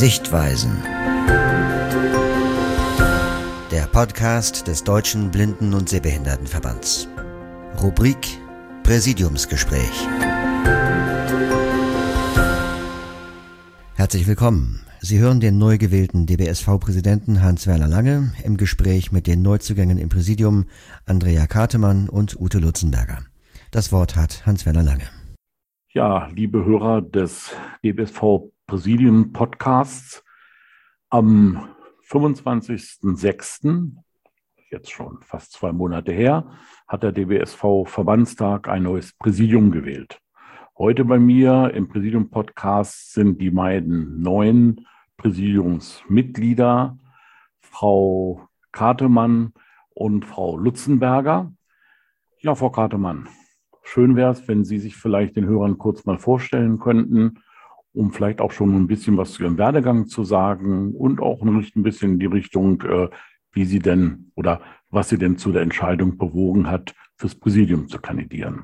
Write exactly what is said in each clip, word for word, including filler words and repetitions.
Sichtweisen. Der Podcast des Deutschen Blinden- und Sehbehindertenverbands. Rubrik Präsidiumsgespräch. Herzlich willkommen. Sie hören den neu gewählten D B S V-Präsidenten Hans-Werner Lange im Gespräch mit den Neuzugängen im Präsidium Andrea Kartemann und Ute Lutzenberger. Das Wort hat Hans-Werner Lange. Ja, liebe Hörer des D B S V-Präsidium-Podcasts, am fünfundzwanzigsten sechsten, jetzt schon fast zwei Monate her, hat der D B S V-Verbandstag ein neues Präsidium gewählt. Heute bei mir im Präsidium-Podcast sind die beiden neuen Präsidiumsmitglieder, Frau Kartemann und Frau Lutzenberger. Ja, Frau Kartemann, schön wäre es, wenn Sie sich vielleicht den Hörern kurz mal vorstellen könnten, um vielleicht auch schon ein bisschen was zu Ihrem Werdegang zu sagen und auch ein bisschen in die Richtung, äh, wie Sie denn oder was Sie denn zu der Entscheidung bewogen hat, fürs Präsidium zu kandidieren.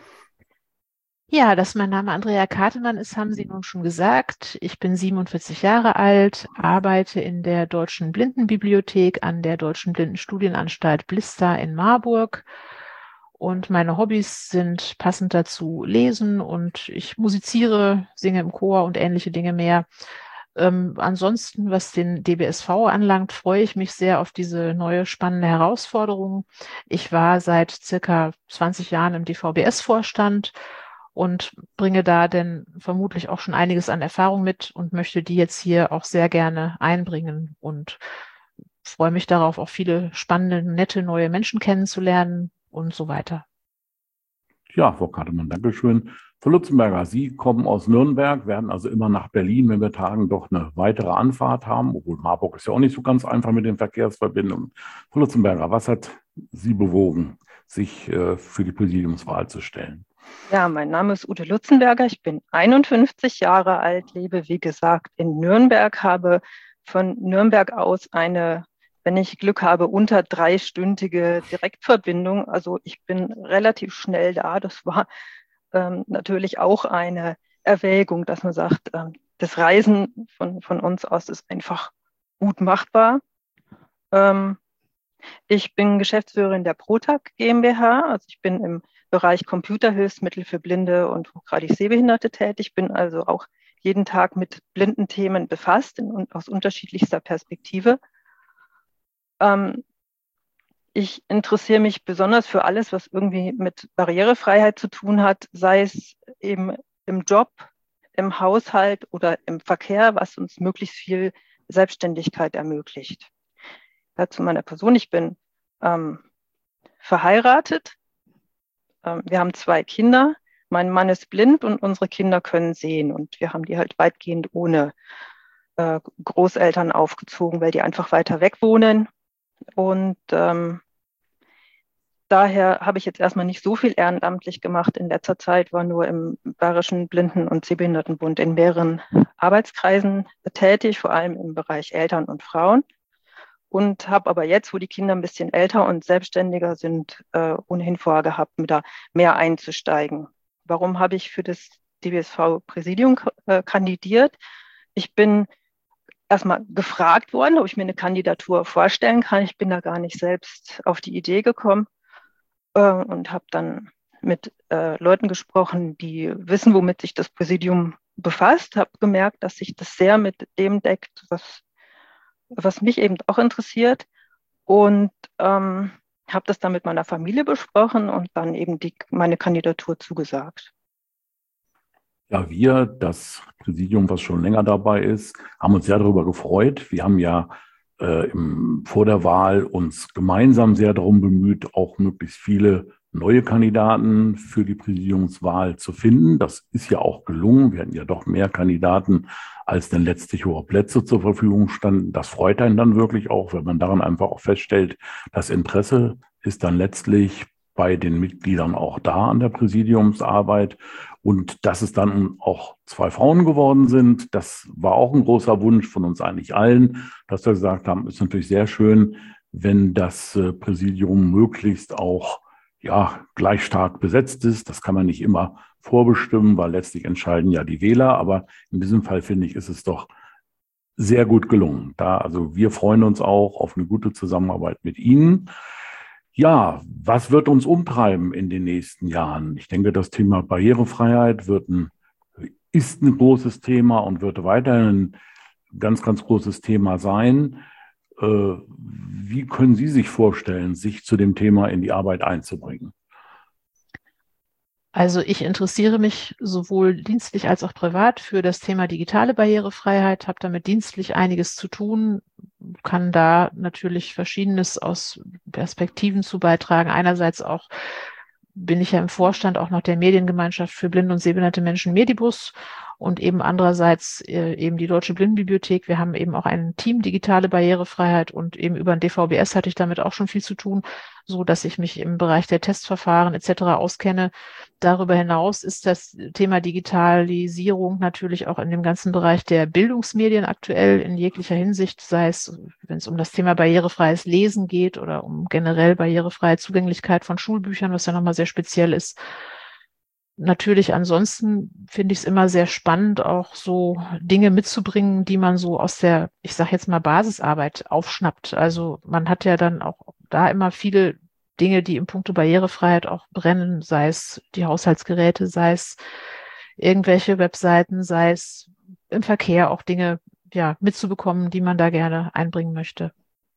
Ja, dass mein Name Andrea Kartemann ist, haben Sie nun schon gesagt. Ich bin siebenundvierzig Jahre alt, arbeite in der Deutschen Blindenbibliothek an der Deutschen Blindenstudienanstalt Blista in Marburg. Und meine Hobbys sind passend dazu Lesen und ich musiziere, singe im Chor und ähnliche Dinge mehr. Ähm, ansonsten, was den D B S V anlangt, freue ich mich sehr auf diese neue spannende Herausforderung. Ich war seit circa zwanzig Jahren im D V B S-Vorstand und bringe da denn vermutlich auch schon einiges an Erfahrung mit und möchte die jetzt hier auch sehr gerne einbringen und freue mich darauf, auch viele spannende, nette neue Menschen kennenzulernen und so weiter. Ja, Frau Kartemann, danke schön. Frau Lutzenberger, Sie kommen aus Nürnberg, werden also immer nach Berlin, wenn wir tagen, doch eine weitere Anfahrt haben, obwohl Marburg ist ja auch nicht so ganz einfach mit den Verkehrsverbindungen. Frau Lutzenberger, was hat Sie bewogen, sich äh, für die Präsidiumswahl zu stellen? Ja, mein Name ist Ute Lutzenberger, ich bin einundfünfzig Jahre alt, lebe, wie gesagt, in Nürnberg, habe von Nürnberg aus eine, wenn ich Glück habe, unter dreistündige Direktverbindung. Also ich bin relativ schnell da. Das war ähm, natürlich auch eine Erwägung, dass man sagt, ähm, das Reisen von, von uns aus ist einfach gut machbar. Ähm, ich bin Geschäftsführerin der ProTag GmbH. Also ich bin im Bereich Computerhilfsmittel für Blinde und hochgradig Sehbehinderte tätig. Bin also auch jeden Tag mit Blindenthemen befasst in, aus unterschiedlichster Perspektive. Ähm, ich interessiere mich besonders für alles, was irgendwie mit Barrierefreiheit zu tun hat, sei es eben im Job, im Haushalt oder im Verkehr, was uns möglichst viel Selbstständigkeit ermöglicht. Ja, zu meiner Person, ich bin ähm, verheiratet. Ähm, wir haben zwei Kinder. Mein Mann ist blind und unsere Kinder können sehen. Und wir haben die halt weitgehend ohne äh, Großeltern aufgezogen, weil die einfach weiter weg wohnen. Und ähm, daher habe ich jetzt erstmal nicht so viel ehrenamtlich gemacht. In letzter Zeit war nur im Bayerischen Blinden- und Sehbehindertenbund in mehreren Arbeitskreisen tätig, vor allem im Bereich Eltern und Frauen. Und habe aber jetzt, wo die Kinder ein bisschen älter und selbstständiger sind, äh, ohnehin vorgehabt, mit da mehr einzusteigen. Warum habe ich für das D B S V-Präsidium äh, kandidiert? Ich bin erstmal gefragt worden, ob ich mir eine Kandidatur vorstellen kann. Ich bin da gar nicht selbst auf die Idee gekommen äh, und habe dann mit äh, Leuten gesprochen, die wissen, womit sich das Präsidium befasst. Habe gemerkt, dass sich das sehr mit dem deckt, was, was mich eben auch interessiert. Und ähm, habe das dann mit meiner Familie besprochen und dann eben die, meine Kandidatur zugesagt. Ja, wir, das Präsidium, was schon länger dabei ist, haben uns sehr darüber gefreut. Wir haben ja äh, im, vor der Wahl uns gemeinsam sehr darum bemüht, auch möglichst viele neue Kandidaten für die Präsidiumswahl zu finden. Das ist ja auch gelungen. Wir hatten ja doch mehr Kandidaten, als denn letztlich hohe Plätze zur Verfügung standen. Das freut einen dann wirklich auch, wenn man daran einfach auch feststellt, das Interesse ist dann letztlich bei den Mitgliedern auch da an der Präsidiumsarbeit. Und dass es dann auch zwei Frauen geworden sind, das war auch ein großer Wunsch von uns eigentlich allen, dass wir gesagt haben, ist natürlich sehr schön, wenn das Präsidium möglichst auch ja, gleich stark besetzt ist. Das kann man nicht immer vorbestimmen, weil letztlich entscheiden ja die Wähler. Aber in diesem Fall, finde ich, ist es doch sehr gut gelungen. Da, also wir freuen uns auch auf eine gute Zusammenarbeit mit Ihnen. Ja, was wird uns umtreiben in den nächsten Jahren? Ich denke, das Thema Barrierefreiheit wird ein, ist ein großes Thema und wird weiterhin ein ganz, ganz großes Thema sein. Wie können Sie sich vorstellen, sich zu dem Thema in die Arbeit einzubringen? Also ich interessiere mich sowohl dienstlich als auch privat für das Thema digitale Barrierefreiheit, habe damit dienstlich einiges zu tun, kann da natürlich Verschiedenes aus Perspektiven zu beitragen. Einerseits auch bin ich ja im Vorstand auch noch der Mediengemeinschaft für blinde und sehbehinderte Menschen Medibus und eben andererseits äh, eben die Deutsche Blindenbibliothek. Wir haben eben auch ein Team digitale Barrierefreiheit und eben über den D V B S hatte ich damit auch schon viel zu tun, so dass ich mich im Bereich der Testverfahren et cetera auskenne. Darüber hinaus ist das Thema Digitalisierung natürlich auch in dem ganzen Bereich der Bildungsmedien aktuell in jeglicher Hinsicht, sei es, wenn es um das Thema barrierefreies Lesen geht oder um generell barrierefreie Zugänglichkeit von Schulbüchern, was ja nochmal sehr speziell ist. Natürlich ansonsten finde ich es immer sehr spannend, auch so Dinge mitzubringen, die man so aus der, ich sage jetzt mal, Basisarbeit aufschnappt. Also man hat ja dann auch da immer viele Dinge, die im Punkto Barrierefreiheit auch brennen, sei es die Haushaltsgeräte, sei es irgendwelche Webseiten, sei es im Verkehr auch Dinge ja, mitzubekommen, die man da gerne einbringen möchte.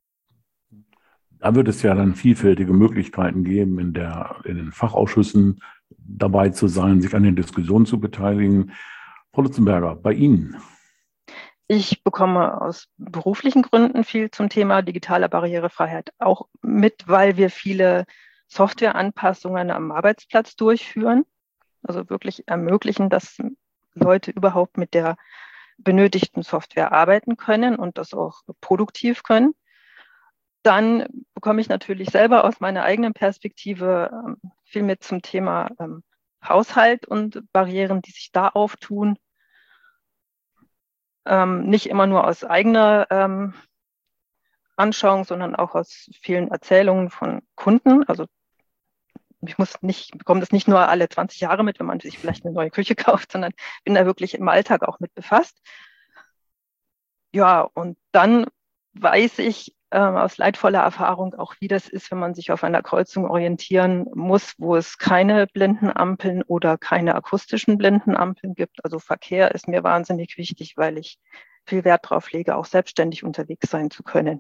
Da wird es ja dann vielfältige Möglichkeiten geben, in, der, in den Fachausschüssen dabei zu sein, sich an den Diskussionen zu beteiligen. Frau Lutzenberger, bei Ihnen? Ich bekomme aus beruflichen Gründen viel zum Thema digitale Barrierefreiheit auch mit, weil wir viele Softwareanpassungen am Arbeitsplatz durchführen, also wirklich ermöglichen, dass Leute überhaupt mit der benötigten Software arbeiten können und das auch produktiv können. Dann bekomme ich natürlich selber aus meiner eigenen Perspektive ähm, viel mit zum Thema ähm, Haushalt und Barrieren, die sich da auftun. Ähm, nicht immer nur aus eigener ähm, Anschauung, sondern auch aus vielen Erzählungen von Kunden. Also ich muss nicht, bekomme das nicht nur alle zwanzig Jahre mit, wenn man sich vielleicht eine neue Küche kauft, sondern bin da wirklich im Alltag auch mit befasst. Ja, und dann weiß ich ähm, aus leidvoller Erfahrung auch, wie das ist, wenn man sich auf einer Kreuzung orientieren muss, wo es keine Blindenampeln oder keine akustischen Blindenampeln gibt. Also Verkehr ist mir wahnsinnig wichtig, weil ich viel Wert darauf lege, auch selbstständig unterwegs sein zu können.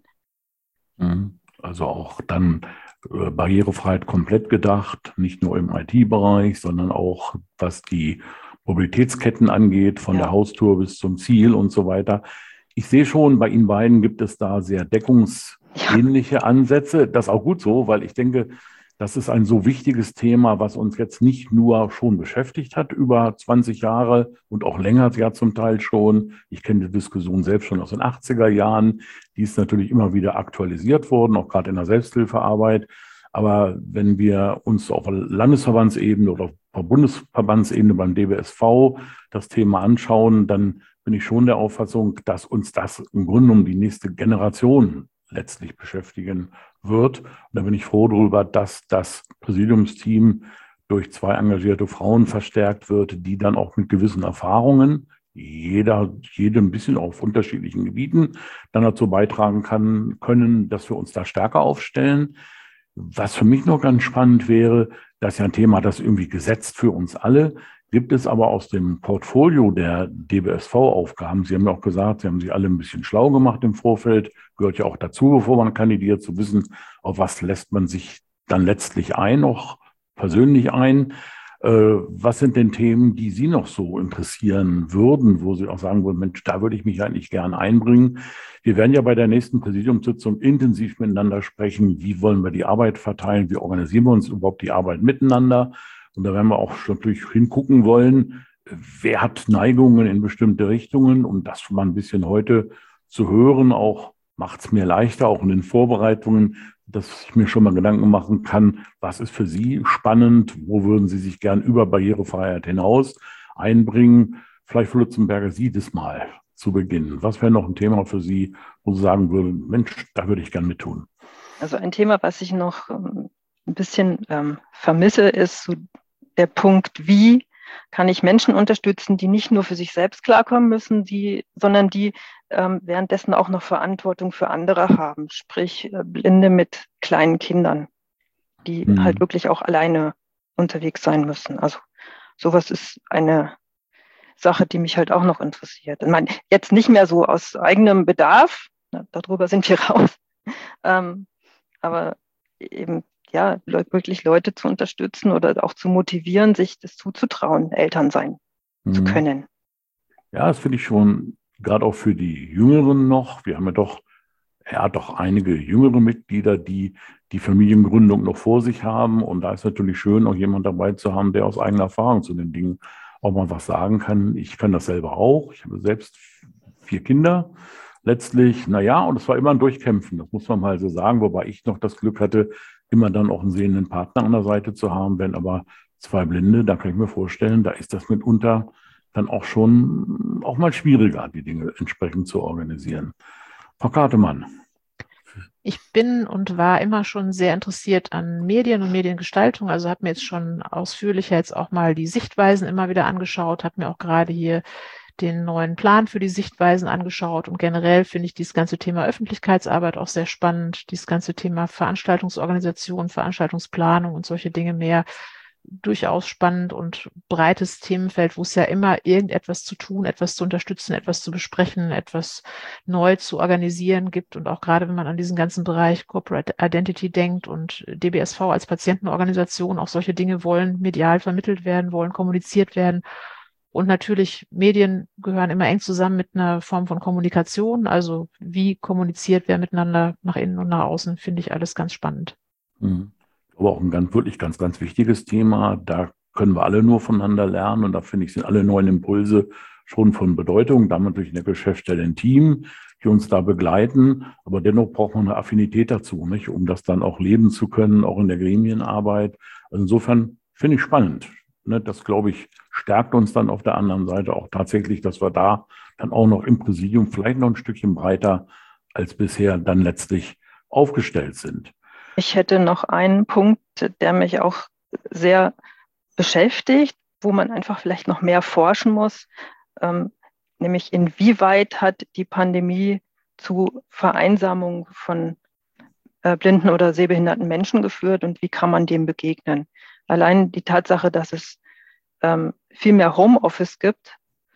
Also auch dann äh, Barrierefreiheit komplett gedacht, nicht nur im I T-Bereich, sondern auch was die Mobilitätsketten angeht, von ja. der Haustür bis zum Ziel und so weiter. Ich sehe schon, bei Ihnen beiden gibt es da sehr deckungsähnliche ja. Ansätze. Das ist auch gut so, weil ich denke, das ist ein so wichtiges Thema, was uns jetzt nicht nur schon beschäftigt hat über zwanzig Jahre und auch länger ja zum Teil schon. Ich kenne die Diskussion selbst schon aus den achtziger Jahren. Die ist natürlich immer wieder aktualisiert worden, auch gerade in der Selbsthilfearbeit. Aber wenn wir uns auf Landesverbandsebene oder auf Bundesverbandsebene beim D B S V das Thema anschauen, dann bin ich schon der Auffassung, dass uns das im Grunde um die nächste Generation letztlich beschäftigen wird. Und da bin ich froh darüber, dass das Präsidiumsteam durch zwei engagierte Frauen verstärkt wird, die dann auch mit gewissen Erfahrungen, jeder, jede ein bisschen auf unterschiedlichen Gebieten, dann dazu beitragen kann, können, dass wir uns da stärker aufstellen. Was für mich noch ganz spannend wäre, das ist ja ein Thema, das irgendwie gesetzt für uns alle, gibt es aber aus dem Portfolio der D B S V-Aufgaben, Sie haben ja auch gesagt, Sie haben sich alle ein bisschen schlau gemacht im Vorfeld, gehört ja auch dazu, bevor man kandidiert, zu wissen, auf was lässt man sich dann letztlich ein, auch persönlich ein. Äh, was sind denn Themen, die Sie noch so interessieren würden, wo Sie auch sagen würden, Mensch, da würde ich mich eigentlich gern einbringen. Wir werden ja bei der nächsten Präsidiumssitzung intensiv miteinander sprechen, wie wollen wir die Arbeit verteilen, wie organisieren wir uns überhaupt die Arbeit miteinander. Und da werden wir auch natürlich hingucken wollen, wer hat Neigungen in bestimmte Richtungen. Und das mal ein bisschen heute zu hören, auch macht es mir leichter, auch in den Vorbereitungen, dass ich mir schon mal Gedanken machen kann, was ist für Sie spannend, wo würden Sie sich gern über Barrierefreiheit hinaus einbringen. Vielleicht, Frau Lutzenberger, Sie das mal zu Beginn. Was wäre noch ein Thema für Sie, wo Sie sagen würden, Mensch, da würde ich gern mit tun? Also ein Thema, was ich noch ein bisschen ähm, vermisse, ist so der Punkt, wie kann ich Menschen unterstützen, die nicht nur für sich selbst klarkommen müssen, die, sondern die ähm, währenddessen auch noch Verantwortung für andere haben, sprich äh, Blinde mit kleinen Kindern, die mhm. halt wirklich auch alleine unterwegs sein müssen. Also sowas ist eine Sache, die mich halt auch noch interessiert. Ich meine, jetzt nicht mehr so aus eigenem Bedarf, na, darüber sind wir raus, ähm, aber eben ja, wirklich Leute zu unterstützen oder auch zu motivieren, sich das zuzutrauen, Eltern sein mhm. zu können. Ja, das finde ich schon, gerade auch für die Jüngeren noch. Wir haben ja doch, ja, doch einige jüngere Mitglieder, die die Familiengründung noch vor sich haben. Und da ist natürlich schön, auch jemand dabei zu haben, der aus eigener Erfahrung zu den Dingen auch mal was sagen kann. Ich kann das selber auch. Ich habe selbst vier Kinder. Letztlich, naja, und es war immer ein Durchkämpfen, das muss man mal so sagen, wobei ich noch das Glück hatte, immer dann auch einen sehenden Partner an der Seite zu haben. Wenn aber zwei Blinde, da kann ich mir vorstellen, da ist das mitunter dann auch schon auch mal schwieriger, die Dinge entsprechend zu organisieren. Frau Kartemann. Ich bin und war immer schon sehr interessiert an Medien und Mediengestaltung, also habe mir jetzt schon ausführlicher jetzt auch mal die Sichtweisen immer wieder angeschaut, habe mir auch gerade hier den neuen Plan für die Sichtweisen angeschaut und generell finde ich dieses ganze Thema Öffentlichkeitsarbeit auch sehr spannend, dieses ganze Thema Veranstaltungsorganisation, Veranstaltungsplanung und solche Dinge mehr durchaus spannend und breites Themenfeld, wo es ja immer irgendetwas zu tun, etwas zu unterstützen, etwas zu besprechen, etwas neu zu organisieren gibt und auch gerade wenn man an diesen ganzen Bereich Corporate Identity denkt und D B S V als Patientenorganisation, auch solche Dinge wollen medial vermittelt werden, wollen kommuniziert werden. Und natürlich, Medien gehören immer eng zusammen mit einer Form von Kommunikation. Also wie kommuniziert wer miteinander nach innen und nach außen, finde ich alles ganz spannend. Mhm. Aber auch ein ganz, wirklich ganz, ganz wichtiges Thema. Da können wir alle nur voneinander lernen. Und da finde ich, sind alle neuen Impulse schon von Bedeutung. Damit durch eine Geschäftsstelle ein Team, die uns da begleiten. Aber dennoch braucht man eine Affinität dazu, nicht, um das dann auch leben zu können, auch in der Gremienarbeit. Also insofern finde ich spannend. Das, glaube ich, stärkt uns dann auf der anderen Seite auch tatsächlich, dass wir da dann auch noch im Präsidium vielleicht noch ein Stückchen breiter als bisher dann letztlich aufgestellt sind. Ich hätte noch einen Punkt, der mich auch sehr beschäftigt, wo man einfach vielleicht noch mehr forschen muss, ähm, nämlich inwieweit hat die Pandemie zu Vereinsamung von äh, blinden oder sehbehinderten Menschen geführt und wie kann man dem begegnen? Allein die Tatsache, dass es ähm, viel mehr Homeoffice gibt,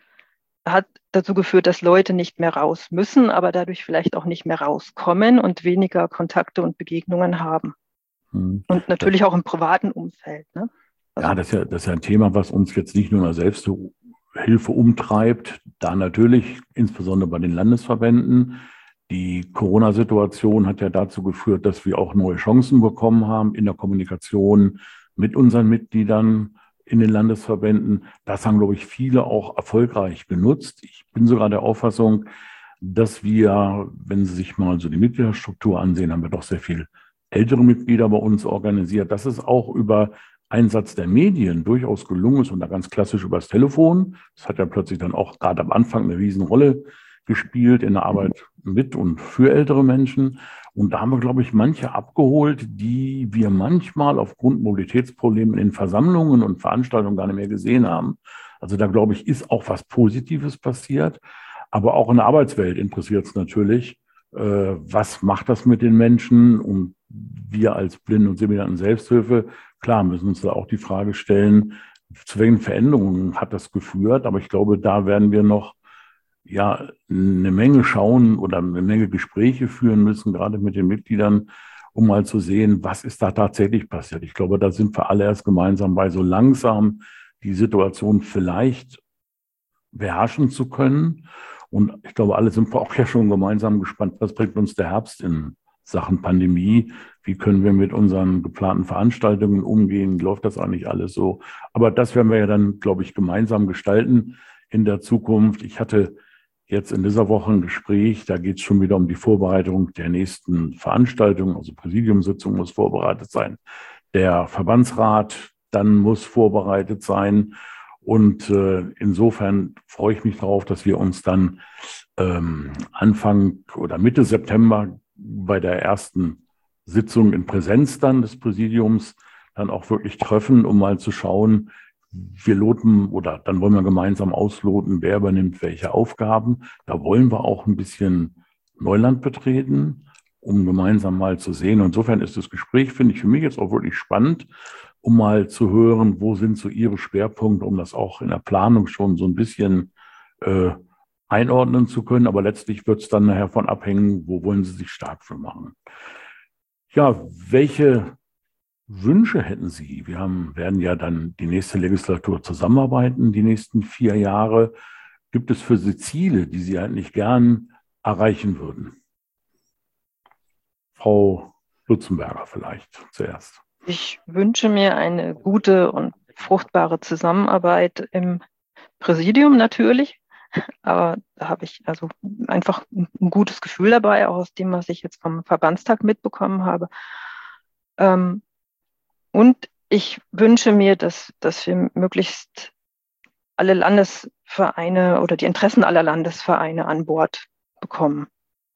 hat dazu geführt, dass Leute nicht mehr raus müssen, aber dadurch vielleicht auch nicht mehr rauskommen und weniger Kontakte und Begegnungen haben. Hm. Und natürlich auch im privaten Umfeld. Ne? Also, ja, das ist ja, das ist ja ein Thema, was uns jetzt nicht nur in der Selbsthilfe umtreibt, da natürlich insbesondere bei den Landesverbänden. Die Corona-Situation hat ja dazu geführt, dass wir auch neue Chancen bekommen haben in der Kommunikation mit unseren Mitgliedern in den Landesverbänden. Das haben, glaube ich, viele auch erfolgreich genutzt. Ich bin sogar der Auffassung, dass wir, wenn Sie sich mal so die Mitgliederstruktur ansehen, haben wir doch sehr viel ältere Mitglieder bei uns organisiert. Das ist auch über Einsatz der Medien durchaus gelungen ist und da ganz klassisch übers Telefon. Das hat ja plötzlich dann auch gerade am Anfang eine Riesenrolle gespielt in der Arbeit mit und für ältere Menschen. Und da haben wir, glaube ich, manche abgeholt, die wir manchmal aufgrund Mobilitätsproblemen in Versammlungen und Veranstaltungen gar nicht mehr gesehen haben. Also da, glaube ich, ist auch was Positives passiert. Aber auch in der Arbeitswelt interessiert es natürlich, äh, was macht das mit den Menschen? Und wir als Blinden- und Sehbehinderten Selbsthilfe, klar, müssen uns da auch die Frage stellen, zu welchen Veränderungen hat das geführt? Aber ich glaube, da werden wir noch ja eine Menge schauen oder eine Menge Gespräche führen müssen, gerade mit den Mitgliedern, um mal zu sehen, was ist da tatsächlich passiert. Ich glaube, da sind wir alle erst gemeinsam bei, so langsam die Situation vielleicht beherrschen zu können. Und ich glaube, alle sind wir auch ja schon gemeinsam gespannt, was bringt uns der Herbst in Sachen Pandemie? Wie können wir mit unseren geplanten Veranstaltungen umgehen? Läuft das eigentlich alles so? Aber das werden wir ja dann, glaube ich, gemeinsam gestalten in der Zukunft. Ich hatte jetzt in dieser Woche ein Gespräch, da geht es schon wieder um die Vorbereitung der nächsten Veranstaltung. Also Präsidiumssitzung muss vorbereitet sein. Der Verbandsrat dann muss vorbereitet sein. Und äh, insofern freue ich mich darauf, dass wir uns dann ähm, Anfang oder Mitte September bei der ersten Sitzung in Präsenz dann des Präsidiums dann auch wirklich treffen, um mal zu schauen, wir loten oder dann wollen wir gemeinsam ausloten, wer übernimmt welche Aufgaben. Da wollen wir auch ein bisschen Neuland betreten, um gemeinsam mal zu sehen. Insofern ist das Gespräch, finde ich, für mich jetzt auch wirklich spannend, um mal zu hören, wo sind so Ihre Schwerpunkte, um das auch in der Planung schon so ein bisschen äh, einordnen zu können. Aber letztlich wird es dann nachher von abhängen, wo wollen Sie sich stark für machen. Ja, welche Wünsche hätten Sie? Wir haben, werden ja dann die nächste Legislatur zusammenarbeiten, die nächsten vier Jahre. Gibt es für Sie Ziele, die Sie eigentlich gern erreichen würden? Frau Lutzenberger vielleicht zuerst. Ich wünsche mir eine gute und fruchtbare Zusammenarbeit im Präsidium natürlich, aber da habe ich also einfach ein gutes Gefühl dabei, auch aus dem, was ich jetzt vom Verbandstag mitbekommen habe. Ähm, und ich wünsche mir, dass, dass wir möglichst alle Landesvereine oder die Interessen aller Landesvereine an Bord bekommen.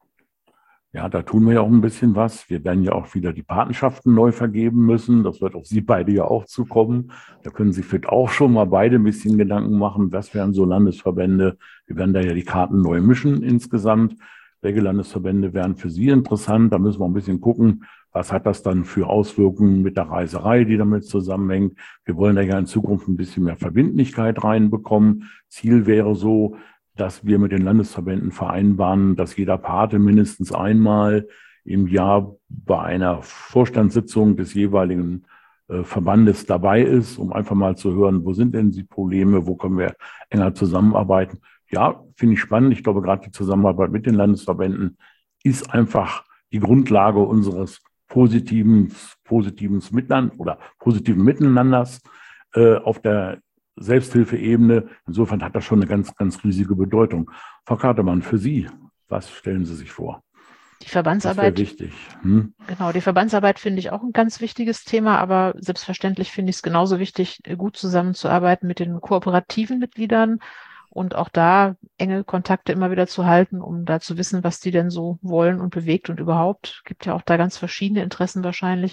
Ja, da tun wir ja auch ein bisschen was. Wir werden ja auch wieder die Patenschaften neu vergeben müssen. Das wird auf Sie beide ja auch zukommen. Da können Sie vielleicht auch schon mal beide ein bisschen Gedanken machen, was wären so Landesverbände. Wir werden da ja die Karten neu mischen insgesamt. Welche Landesverbände wären für Sie interessant? Da müssen wir ein bisschen gucken, was hat das dann für Auswirkungen mit der Reiserei, die damit zusammenhängt. Wir wollen da ja in Zukunft ein bisschen mehr Verbindlichkeit reinbekommen. Ziel wäre so, dass wir mit den Landesverbänden vereinbaren, dass jeder Pate mindestens einmal im Jahr bei einer Vorstandssitzung des jeweiligen äh, Verbandes dabei ist, um einfach mal zu hören, wo sind denn die Probleme, wo können wir enger zusammenarbeiten. Ja, finde ich spannend. Ich glaube, gerade die Zusammenarbeit mit den Landesverbänden ist einfach die Grundlage unseres positiven, positiven Miteinander oder positiven Miteinanders äh, auf der Selbsthilfeebene. Insofern hat das schon eine ganz, ganz riesige Bedeutung. Frau Kartemann, für Sie, was stellen Sie sich vor? Die Verbandsarbeit. Das wäre wichtig. Hm? Genau, die Verbandsarbeit finde ich auch ein ganz wichtiges Thema, aber selbstverständlich finde ich es genauso wichtig, gut zusammenzuarbeiten mit den kooperativen Mitgliedern und auch da enge Kontakte immer wieder zu halten, um da zu wissen, was die denn so wollen und bewegt und überhaupt. Gibt ja auch da ganz verschiedene Interessen wahrscheinlich.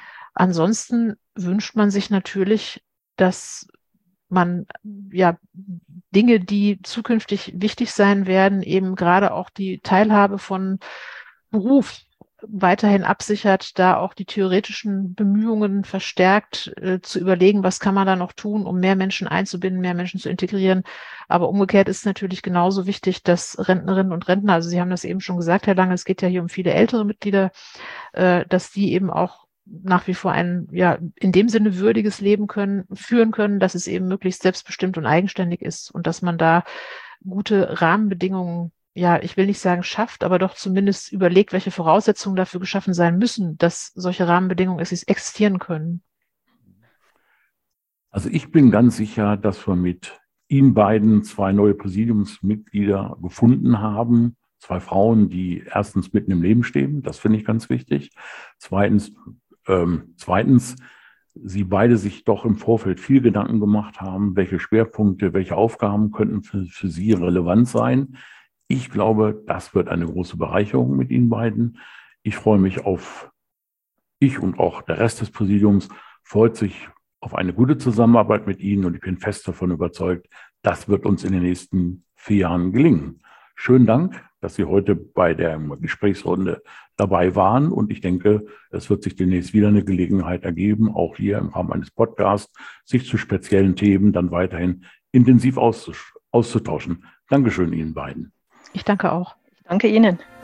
Ansonsten wünscht man sich natürlich, dass man ja Dinge, die zukünftig wichtig sein werden, eben gerade auch die Teilhabe von Beruf weiterhin absichert, da auch die theoretischen Bemühungen verstärkt äh, zu überlegen, was kann man da noch tun, um mehr Menschen einzubinden, mehr Menschen zu integrieren. Aber umgekehrt ist natürlich genauso wichtig, dass Rentnerinnen und Rentner, also Sie haben das eben schon gesagt, Herr Lange, es geht ja hier um viele ältere Mitglieder, äh, dass die eben auch nach wie vor ein, ja, in dem Sinne würdiges Leben können, führen können, dass es eben möglichst selbstbestimmt und eigenständig ist und dass man da gute Rahmenbedingungen, ja, ich will nicht sagen schafft, aber doch zumindest überlegt, welche Voraussetzungen dafür geschaffen sein müssen, dass solche Rahmenbedingungen existieren können. Also ich bin ganz sicher, dass wir mit Ihnen beiden zwei neue Präsidiumsmitglieder gefunden haben. Zwei Frauen, die erstens mitten im Leben stehen, das finde ich ganz wichtig. Zweitens, ähm, zweitens, Sie beide sich doch im Vorfeld viel Gedanken gemacht haben, welche Schwerpunkte, welche Aufgaben könnten für, für Sie relevant sein. Ich glaube, das wird eine große Bereicherung mit Ihnen beiden. Ich freue mich auf, ich und auch der Rest des Präsidiums freut sich auf eine gute Zusammenarbeit mit Ihnen und ich bin fest davon überzeugt, das wird uns in den nächsten vier Jahren gelingen. Schönen Dank, dass Sie heute bei der Gesprächsrunde dabei waren und ich denke, es wird sich demnächst wieder eine Gelegenheit ergeben, auch hier im Rahmen eines Podcasts, sich zu speziellen Themen dann weiterhin intensiv auszutauschen. Dankeschön Ihnen beiden. Ich danke auch. Ich danke Ihnen.